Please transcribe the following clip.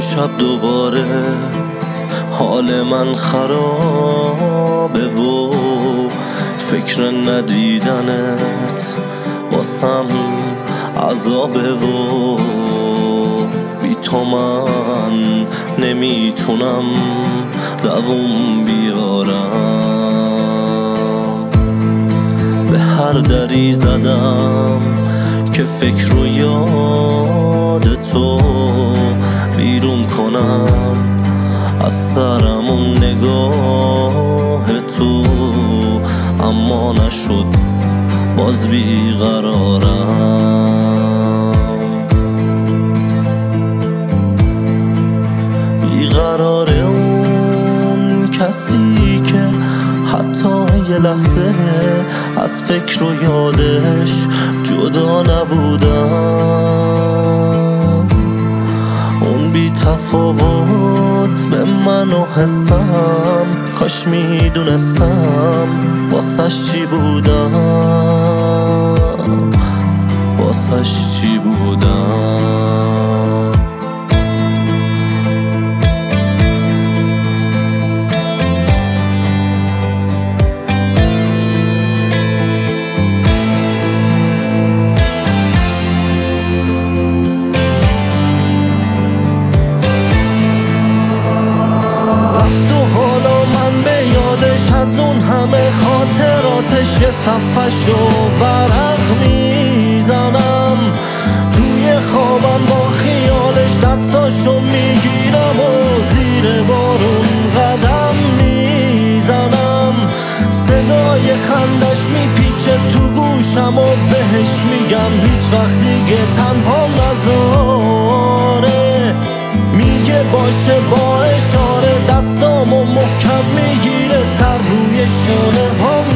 امشب دوباره حال من خرابه و فکر ندیدنت واسم عذابه و بی تو من نمیتونم دووم بیارم. به هر دری زدم که فکر و یاد تو بیرون کنم از سرم و نگاه تو، اما نشد باز بیقرارم. بیقراره اون کسی که حتی یه لحظه از فکر و یادش جدا نبودم. اون بی تفاوت به من و حسم، کاش میدونستم واسش چی بودم، واسش چی بودم. از اون همه خاطراتش یه صفحه‌شو ورق میزنم. توی خوابم با خیالش دستاشو میگیرم و زیر بارون قدم میزنم. صدای خندش میپیچه تو گوشم و بهش میگم هیچ وقت دیگه تنها نذاره. میگه باشه با اشاره دستامو محکم میگیره، سر روی شونه هم